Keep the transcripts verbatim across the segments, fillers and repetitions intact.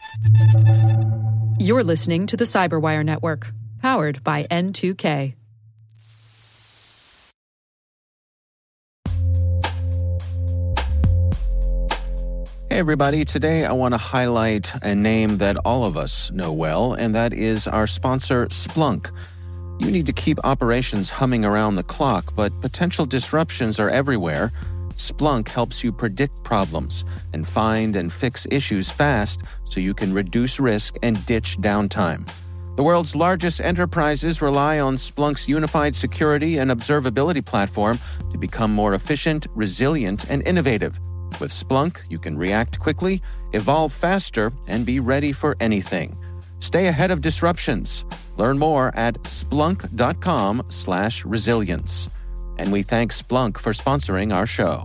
You're listening to the Cyberwire Network, powered by N two K. Hey everybody, today I want to highlight a name that all of us know well, and that is our sponsor, Splunk. You need to keep operations humming around the clock, but potential disruptions are everywhere. Splunk helps you predict problems and find and fix issues fast so you can reduce risk and ditch downtime. The world's largest enterprises rely on Splunk's unified security and observability platform to become more efficient, resilient, and innovative. With Splunk, you can react quickly, evolve faster, and be ready for anything. Stay ahead of disruptions. Learn more at splunk.com slash resilience. And we thank Splunk for sponsoring our show.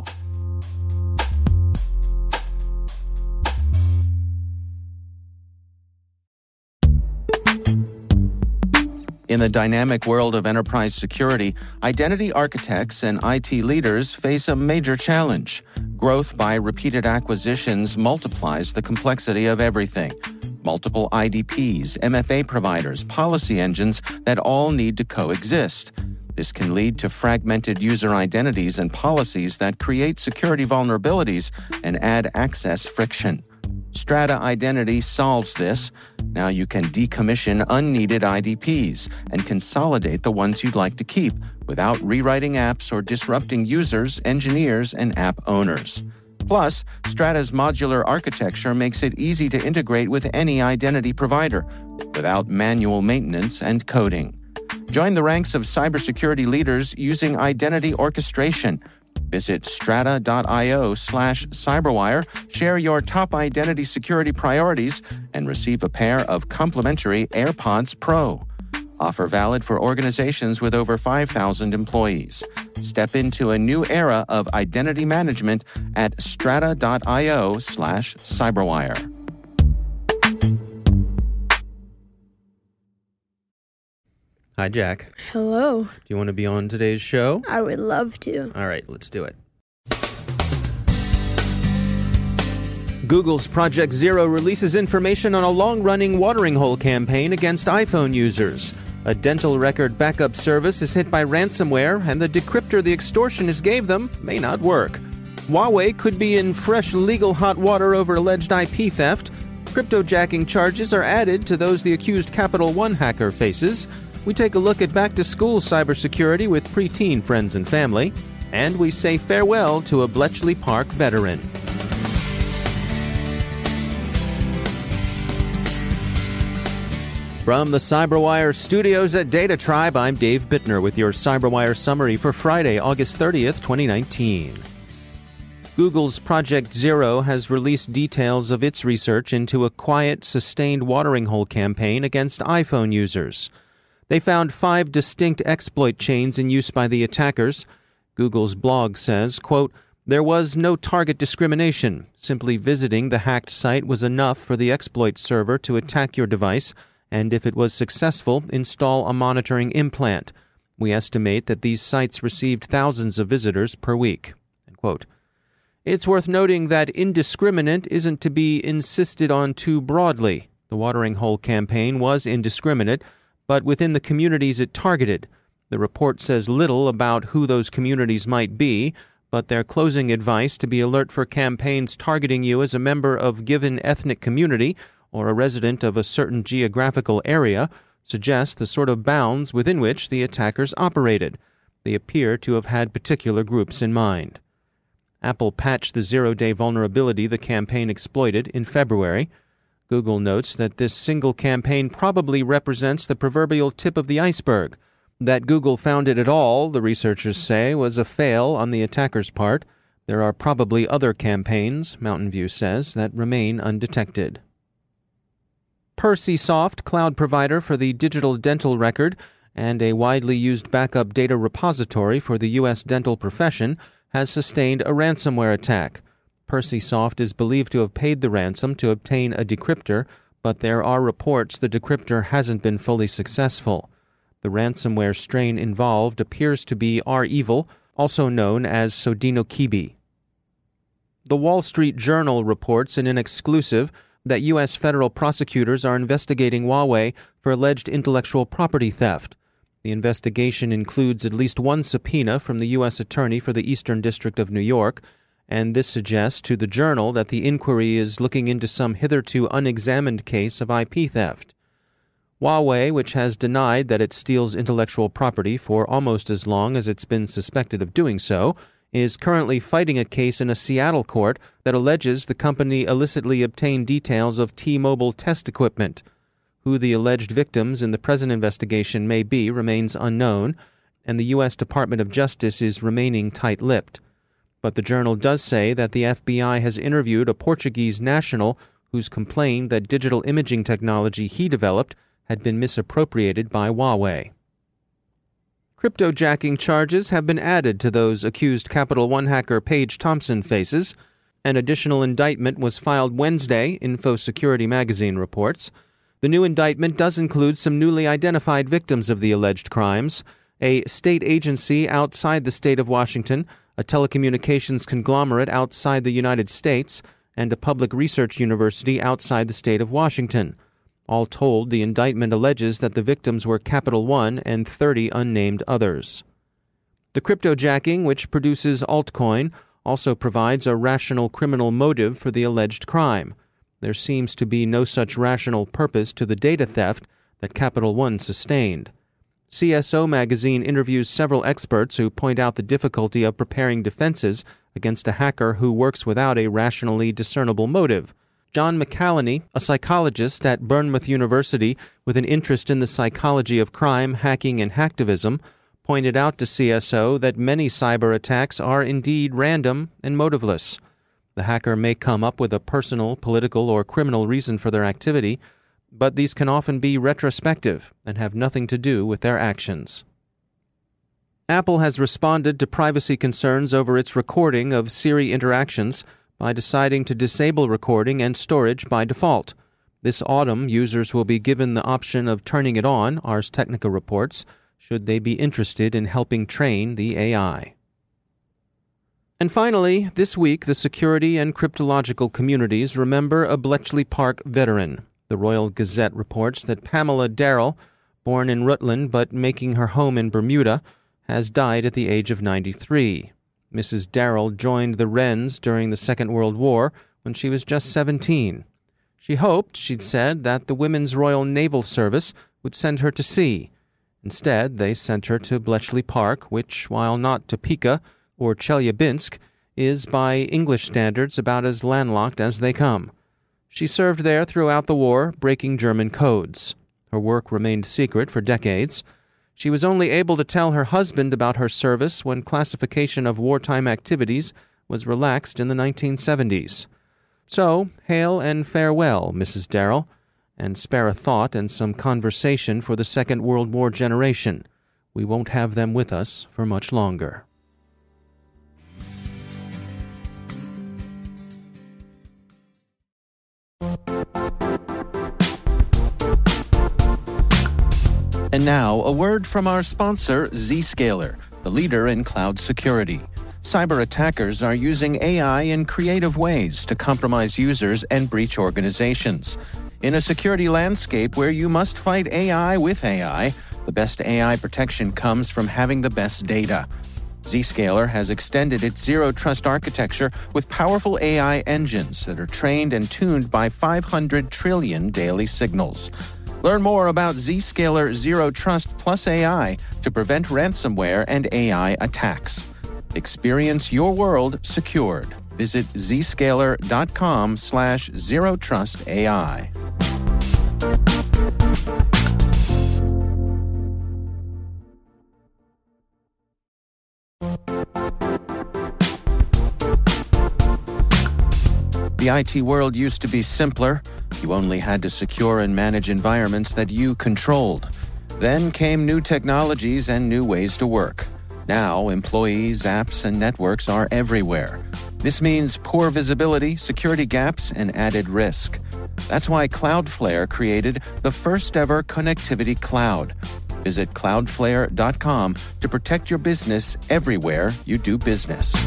In the dynamic world of enterprise security, identity architects and I T leaders face a major challenge. Growth by repeated acquisitions multiplies the complexity of everything. Multiple I D Ps, M F A providers, policy engines that all need to coexist. This can lead to fragmented user identities and policies that create security vulnerabilities and add access friction. Strata Identity solves this. Now you can decommission unneeded I D Ps and consolidate the ones you'd like to keep without rewriting apps or disrupting users, engineers, and app owners. Plus, Strata's modular architecture makes it easy to integrate with any identity provider without manual maintenance and coding. Join the ranks of cybersecurity leaders using identity orchestration. Visit strata.io slash cyberwire, share your top identity security priorities, and receive a pair of complimentary AirPods Pro. Offer valid for organizations with over five thousand employees. Step into a new era of identity management at strata.io slash cyberwire. Hi, Jack. Hello. Do you want to be on today's show? I would love to. All right, let's do it. Google's Project Zero releases information on a long-running watering hole campaign against iPhone users. A dental record backup service is hit by ransomware, and the decryptor the extortionists gave them may not work. Huawei could be in fresh legal hot water over alleged I P theft. Cryptojacking charges are added to those the accused Capital One hacker faces. We take a look at back-to-school cybersecurity with preteen friends and family. And we say farewell to a Bletchley Park veteran. From the Cyberwire studios at Data Tribe, I'm Dave Bittner with your Cyberwire summary for Friday, August thirtieth, twenty nineteen. Google's Project Zero has released details of its research into a quiet, sustained watering hole campaign against iPhone users. They found five distinct exploit chains in use by the attackers. Google's blog says, quote, "There was no target discrimination. Simply visiting the hacked site was enough for the exploit server to attack your device, and if it was successful, install a monitoring implant. We estimate that these sites received thousands of visitors per week." End quote. It's worth noting that indiscriminate isn't to be insisted on too broadly. The watering hole campaign was indiscriminate, but within the communities it targeted. The report says little about who those communities might be, but their closing advice to be alert for campaigns targeting you as a member of given ethnic community or a resident of a certain geographical area suggests the sort of bounds within which the attackers operated. They appear to have had particular groups in mind. Apple patched the zero-day vulnerability the campaign exploited in February. Google notes that this single campaign probably represents the proverbial tip of the iceberg. That Google found it at all, the researchers say, was a fail on the attacker's part. There are probably other campaigns, Mountain View says, that remain undetected. PercySoft, cloud provider for the digital dental record and a widely used backup data repository for the U S dental profession, has sustained a ransomware attack. PercySoft is believed to have paid the ransom to obtain a decryptor, but there are reports the decryptor hasn't been fully successful. The ransomware strain involved appears to be R-Evil, also known as Sodinokibi. The Wall Street Journal reports in an exclusive that U S federal prosecutors are investigating Huawei for alleged intellectual property theft. The investigation includes at least one subpoena from the U S Attorney for the Eastern District of New York, and this suggests to the Journal that the inquiry is looking into some hitherto unexamined case of I P theft. Huawei, which has denied that it steals intellectual property for almost as long as it's been suspected of doing so, is currently fighting a case in a Seattle court that alleges the company illicitly obtained details of T-Mobile test equipment. Who the alleged victims in the present investigation may be remains unknown, and the U S Department of Justice is remaining tight-lipped. But the Journal does say that the F B I has interviewed a Portuguese national who's complained that digital imaging technology he developed had been misappropriated by Huawei. Cryptojacking charges have been added to those accused Capital One hacker Paige Thompson faces. An additional indictment was filed Wednesday, Info Security Magazine reports. The new indictment does include some newly identified victims of the alleged crimes: a state agency outside the state of Washington, a telecommunications conglomerate outside the United States, and a public research university outside the state of Washington. All told, the indictment alleges that the victims were Capital One and thirty unnamed others. The cryptojacking, which produces altcoin, also provides a rational criminal motive for the alleged crime. There seems to be no such rational purpose to the data theft that Capital One sustained. C S O magazine interviews several experts who point out the difficulty of preparing defenses against a hacker who works without a rationally discernible motive. John McCallany, a psychologist at Bournemouth University with an interest in the psychology of crime, hacking, and hacktivism, pointed out to C S O that many cyber attacks are indeed random and motiveless. The hacker may come up with a personal, political, or criminal reason for their activity, but these can often be retrospective and have nothing to do with their actions. Apple has responded to privacy concerns over its recording of Siri interactions by deciding to disable recording and storage by default. This autumn, users will be given the option of turning it on, Ars Technica reports, should they be interested in helping train the A I. And finally, this week the security and cryptological communities remember a Bletchley Park veteran. The Royal Gazette reports that Pamela Darrell, born in Rutland but making her home in Bermuda, has died at the age of ninety-three. Missus Darrell joined the Wrens during the Second World War when she was just seventeen. She hoped, she'd said, that the Women's Royal Naval Service would send her to sea. Instead, they sent her to Bletchley Park, which, while not Topeka or Chelyabinsk, is by English standards about as landlocked as they come. She served there throughout the war, breaking German codes. Her work remained secret for decades. She was only able to tell her husband about her service when classification of wartime activities was relaxed in the nineteen seventies. So, hail and farewell, Missus Darrell, and spare a thought and some conversation for the Second World War generation. We won't have them with us for much longer. And now, a word from our sponsor, Zscaler, the leader in cloud security. Cyber attackers are using A I in creative ways to compromise users and breach organizations. In a security landscape where you must fight A I with A I, the best A I protection comes from having the best data. Zscaler has extended its zero-trust architecture with powerful A I engines that are trained and tuned by five hundred trillion daily signals. Learn more about Zscaler Zero Trust Plus A I to prevent ransomware and A I attacks. Experience your world secured. Visit zscaler.com slash zero trust AI. The I T world used to be simpler. You only had to secure and manage environments that you controlled. Then came new technologies and new ways to work. Now, employees, apps, and networks are everywhere. This means poor visibility, security gaps, and added risk. That's why Cloudflare created the first-ever connectivity cloud. Visit cloudflare dot com to protect your business everywhere you do business.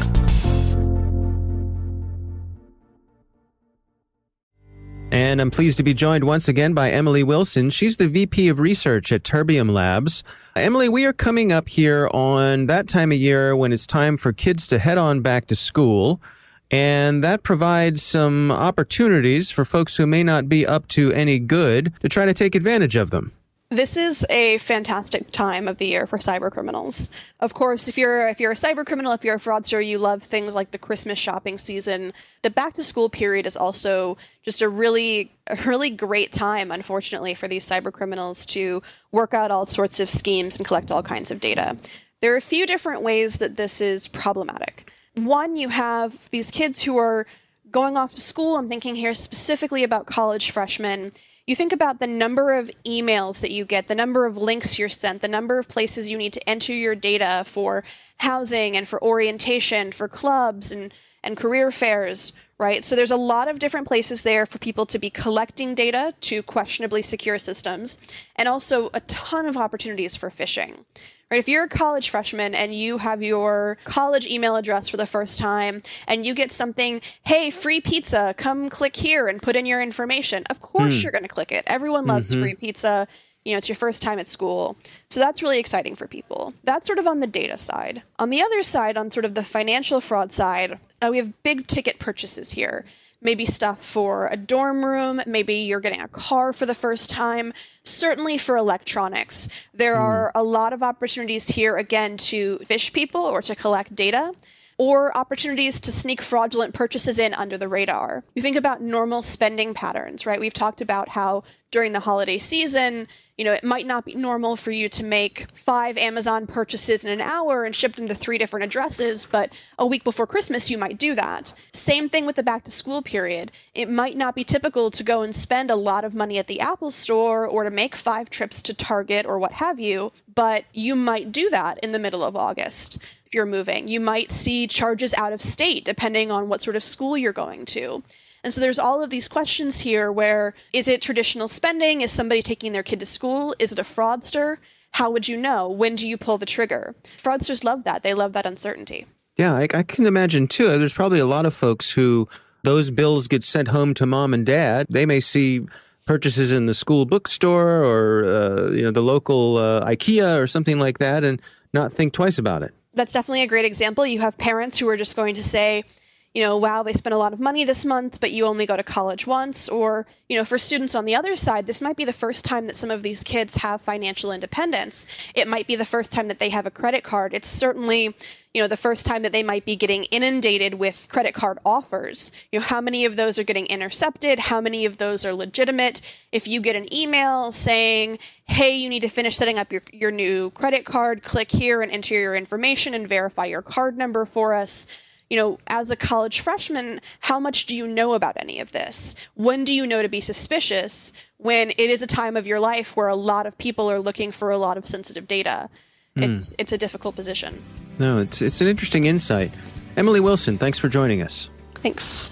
And I'm pleased to be joined once again by Emily Wilson. She's the V P of Research at Terbium Labs. Emily, we are coming up here on that time of year when it's time for kids to head on back to school. And that provides some opportunities for folks who may not be up to any good to try to take advantage of them. This is a fantastic time of the year for cyber criminals. Of course, if you're if you're a cyber criminal, if you're a fraudster, you love things like the Christmas shopping season. The back to school period is also just a really a really great time, unfortunately, for these cyber criminals to work out all sorts of schemes and collect all kinds of data. There are a few different ways that this is problematic. One, you have these kids who are going off to school. I'm thinking here specifically about college freshmen. You think about the number of emails that you get, the number of links you're sent, the number of places you need to enter your data for housing and for orientation, for clubs and, and career fairs, right? So there's a lot of different places there for people to be collecting data to questionably secure systems, and also a ton of opportunities for phishing. Right, if you're a college freshman and you have your college email address for the first time and you get something, hey, free pizza, come click here and put in your information, of course mm. you're going to click it. Everyone loves mm-hmm. free pizza. You know, it's your first time at school. So that's really exciting for people. That's sort of on the data side. On the other side, on sort of the financial fraud side, uh, we have big ticket purchases here. Maybe stuff for a dorm room, maybe you're getting a car for the first time, certainly for electronics. There mm. are a lot of opportunities here, again, to phish people or to collect data, or opportunities to sneak fraudulent purchases in under the radar. You think about normal spending patterns, right? We've talked about how during the holiday season, you know, it might not be normal for you to make five Amazon purchases in an hour and ship them to three different addresses, but a week before Christmas, you might do that. Same thing with the back to school period. It might not be typical to go and spend a lot of money at the Apple store or to make five trips to Target or what have you, but you might do that in the middle of August. If you're moving, you might see charges out of state depending on what sort of school you're going to. And so there's all of these questions here where, is it traditional spending? Is somebody taking their kid to school? Is it a fraudster? How would you know? When do you pull the trigger? Fraudsters love that. They love that uncertainty. Yeah, I, I can imagine too. There's probably a lot of folks who those bills get sent home to mom and dad. They may see purchases in the school bookstore or uh, you know the local uh, IKEA or something like that and not think twice about it. That's definitely a great example. You have parents who are just going to say, you know, wow, they spent a lot of money this month, but you only go to college once. Or, you know, for students on the other side, this might be the first time that some of these kids have financial independence. It might be the first time that they have a credit card. It's certainly, you know, the first time that they might be getting inundated with credit card offers. You know, how many of those are getting intercepted? How many of those are legitimate? If you get an email saying, hey, you need to finish setting up your, your new credit card, click here and enter your information and verify your card number for us. You know, as a college freshman, how much do you know about any of this? When do you know to be suspicious when it is a time of your life where a lot of people are looking for a lot of sensitive data? Mm. It's it's a difficult position. No, it's it's an interesting insight. Emily Wilson, thanks for joining us. Thanks.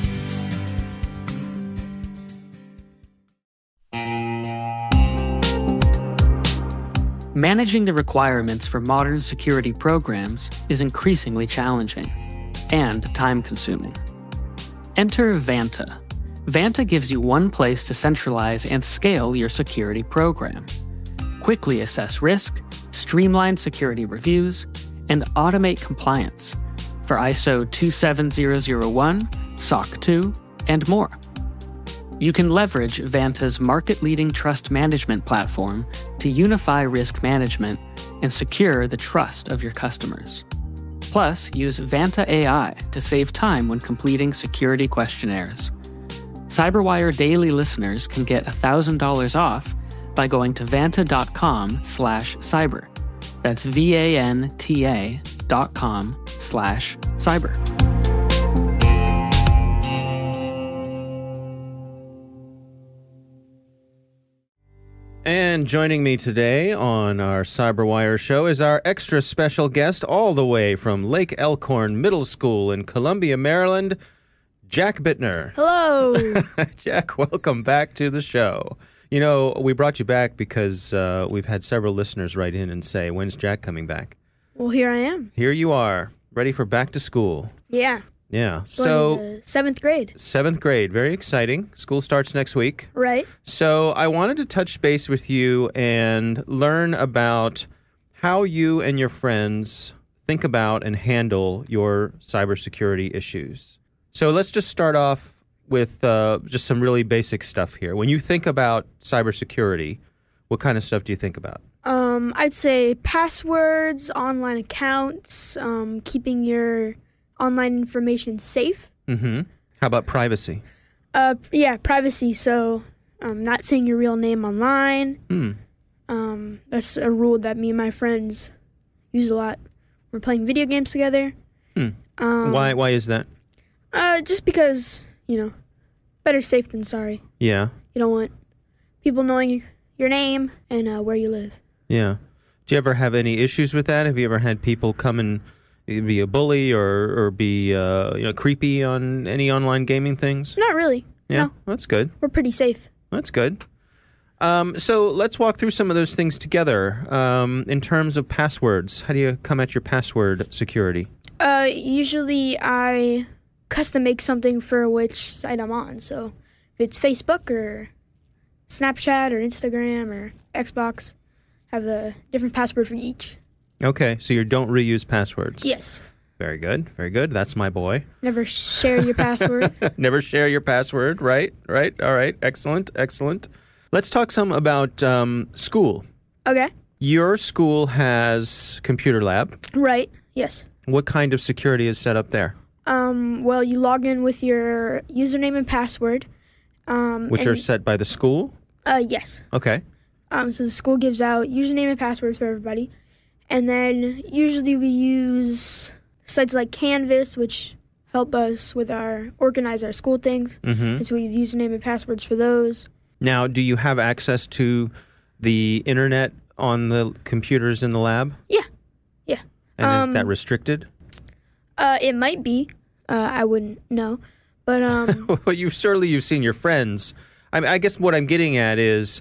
Managing the requirements for modern security programs is increasingly challenging and time-consuming. Enter Vanta. Vanta gives you one place to centralize and scale your security program. Quickly assess risk, streamline security reviews, and automate compliance for I S O two seven zero zero one, S O C two, and more. You can leverage Vanta's market-leading trust management platform to unify risk management and secure the trust of your customers. Plus, use Vanta A I to save time when completing security questionnaires. CyberWire Daily listeners can get one thousand dollars off by going to vanta.com slash cyber. That's V-A-N-T-A dot com slash cyber. And joining me today on our CyberWire show is our extra special guest all the way from Lake Elkhorn Middle School in Columbia, Maryland, Jack Bittner. Hello. Jack, welcome back to the show. You know, we brought you back because uh, we've had several listeners write in and say, when's Jack coming back? Well, here I am. Here you are, ready for back to school. Yeah. Yeah. Going So into seventh grade. seventh grade, very exciting. School starts next week. Right. So I wanted to touch base with you and learn about how you and your friends think about and handle your cybersecurity issues. So let's just start off with uh, just some really basic stuff here. When you think about cybersecurity, what kind of stuff do you think about? Um, I'd say passwords, online accounts, um, keeping your online information safe. Mm-hmm. How about privacy? Uh, yeah, privacy. So, um, not saying your real name online. Hmm. Um, that's a rule that me and my friends use a lot. We're playing video games together. Hmm. Um, Why? Why is that? Uh, just because, you know, better safe than sorry. Yeah. You don't want people knowing your name and uh, where you live. Yeah. Do you ever have any issues with that? Have you ever had people come and be a bully or or be uh, you know creepy on any online gaming things? Not really. Yeah, No. that's good. We're pretty safe. That's good. Um, so let's walk through some of those things together. Um, in terms of passwords, how do you come at your password security? Uh, usually I custom make something for which site I'm on. So if it's Facebook or Snapchat or Instagram or Xbox, have a different password for each. Okay, so you don't reuse passwords. Yes. Very good. Very good. That's my boy. Never share your password. Never share your password. Right. Right. All right. Excellent. Excellent. Let's talk some about um, school. Okay. Your school has computer lab. Right. Yes. What kind of security is set up there? Um, well, you log in with your username and password. Um, Which and, are set by the school? Uh, yes. Okay. Um, so the school gives out username and passwords for everybody. And then usually we use sites like Canvas, which help us with our organize our school things. Mm-hmm. And so we have username and passwords for those. Now, do you have access to the internet on the computers in the lab? Yeah. Yeah. And Um, is that restricted? Uh, it might be. Uh, I wouldn't know. But um, Well, you've certainly you've seen your friends. I, mean, I guess what I'm getting at is,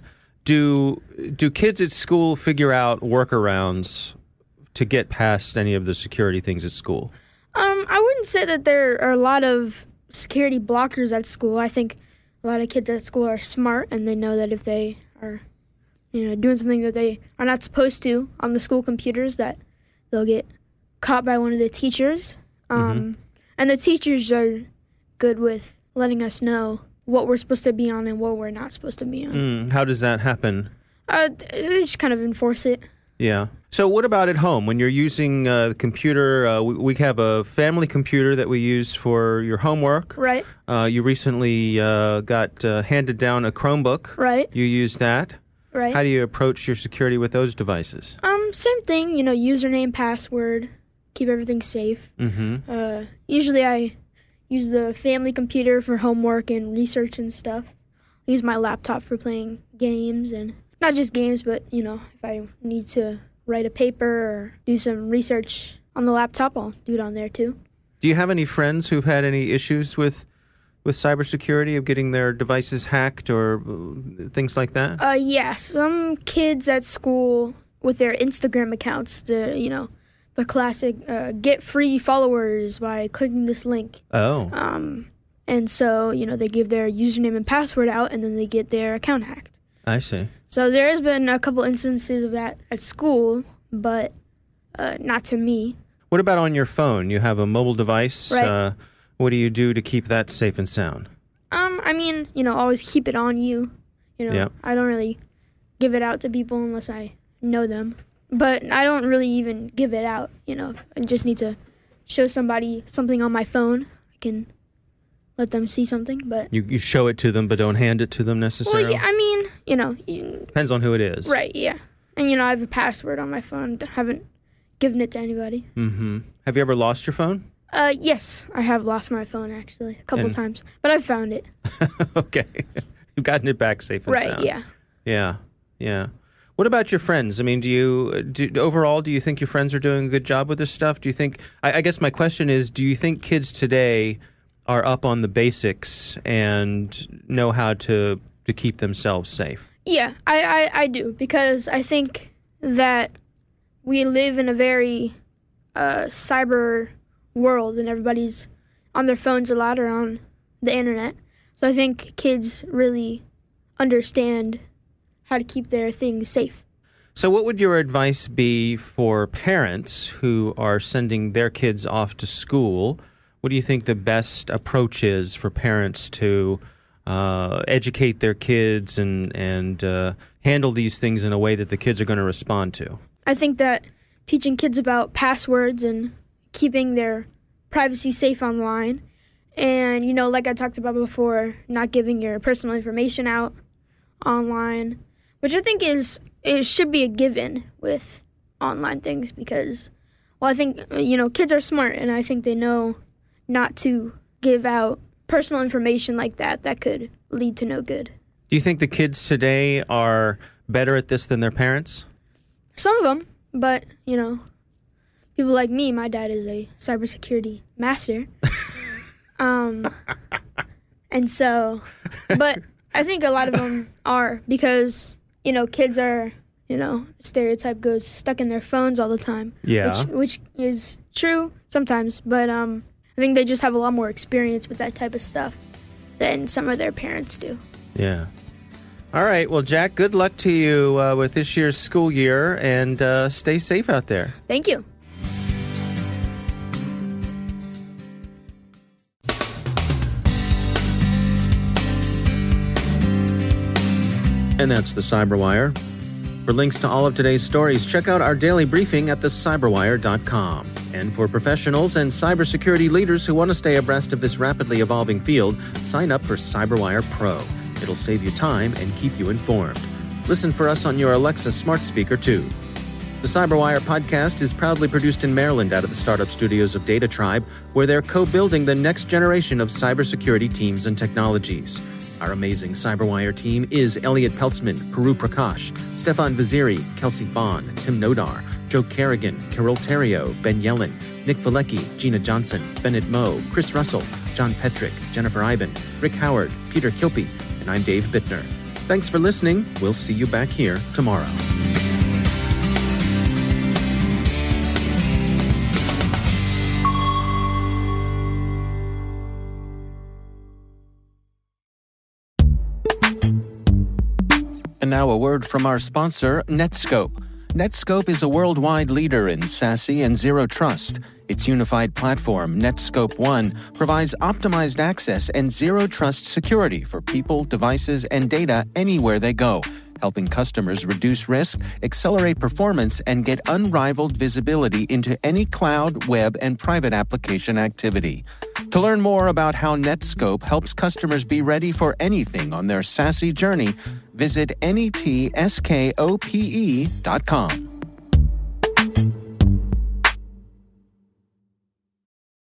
do do kids at school figure out workarounds to get past any of the security things at school? um, I wouldn't say that there are a lot of security blockers at school. I think a lot of kids at school are smart and they know that if they are, you know, doing something that they are not supposed to on the school computers, that they'll get caught by one of the teachers. Um, Mm-hmm. And the teachers are good with letting us know what we're supposed to be on and what we're not supposed to be on. Mm, how does that happen? Uh, they just kind of enforce it. Yeah. So what about at home? When you're using uh, the computer, uh, we, we have a family computer that we use for your homework. Right. Uh, you recently uh, got uh, handed down a Chromebook. Right. You use that. Right. How do you approach your security with those devices? Um, same thing, you know, username, password, keep everything safe. Mm-hmm. Uh, usually I use the family computer for homework and research and stuff. I use my laptop for playing games, and not just games, but, you know, if I need to write a paper or do some research on the laptop, I'll do it on there too. Do you have any friends who've had any issues with with cybersecurity, of getting their devices hacked or uh, things like that? Uh, yeah, some kids at school with their Instagram accounts, the, you know, the classic uh, get free followers by clicking this link. Oh. Um, and so, you know, they give their username and password out and then they get their account hacked. I see. So there has been a couple instances of that at school, but uh, not to me. What about on your phone? You have a mobile device. Right. Uh, what do you do to keep that safe and sound? Um, I mean, you know, always keep it on you. You know, Yep. I don't really give it out to people unless I know them. But I don't really even give it out, you know. If I just need to show somebody something on my phone, I can let them see something, but... You you show it to them, but don't hand it to them necessarily? Well, yeah, I mean, you know... You, Depends on who it is. right, yeah. And, you know, I have a password on my phone. Haven't given it to anybody. Mm-hmm. Have you ever lost your phone? Uh, yes, I have lost my phone, actually, a couple And- times. But I've found it. Okay. You've gotten it back safe and Right, sound. yeah. Yeah, yeah. What about your friends? I mean, do you, do, overall, do you think your friends are doing a good job with this stuff? Do you think, I, I guess my question is, do you think kids today are up on the basics and know how to, to keep themselves safe? Yeah, I, I, I do, because I think that we live in a very uh, cyber world, and everybody's on their phones a lot or on the internet. So I think kids really understand how to keep their things safe. So what would your advice be for parents who are sending their kids off to school? What do you think the best approach is for parents to uh, educate their kids and, and uh, handle these things in a way that the kids are going to respond to? I think that teaching kids about passwords and keeping their privacy safe online, and, you know, like I talked about before, not giving your personal information out online, which I think is it should be a given with online things because, well, I think, you know, kids are smart, and I think they know not to give out personal information like that that could lead to no good. Do you think the kids today are better at this than their parents? Some of them, but, you know, people like me, my dad is a cybersecurity master. um, and so, but I think a lot of them are because, you know, kids are, you know, stereotype goes stuck in their phones all the time. Yeah. Which, which is true sometimes, but um, I think they just have a lot more experience with that type of stuff than some of their parents do. Yeah. All right. Well, Jack, good luck to you uh, with this year's school year, and uh, stay safe out there. Thank you. And that's the Cyberwire. For links to all of today's stories, check out our daily briefing at the cyberwire dot com. And for professionals and cybersecurity leaders who want to stay abreast of this rapidly evolving field, sign up for Cyberwire Pro. It'll save you time and keep you informed. Listen for us on your Alexa smart speaker, too. The Cyberwire podcast is proudly produced in Maryland out of the startup studios of Data Tribe, where they're co-building the next generation of cybersecurity teams and technologies. Our amazing Cyberwire team is Elliot Peltzman, Puru Prakash, Stefan Vaziri, Kelsey Bond, Tim Nodar, Joe Kerrigan, Carol Terrio, Ben Yellen, Nick Valecki, Gina Johnson, Bennett Moe, Chris Russell, John Petrick, Jennifer Iben, Rick Howard, Peter Kilpie, and I'm Dave Bittner. Thanks for listening. We'll see you back here tomorrow. And now a word from our sponsor, Netskope. Netskope is a worldwide leader in SASE and Zero Trust. Its unified platform, Netskope One, provides optimized access and Zero Trust security for people, devices, and data anywhere they go, helping customers reduce risk, accelerate performance, and get unrivaled visibility into any cloud, web, and private application activity. To learn more about how Netskope helps customers be ready for anything on their SASE journey, visit netskope dot com.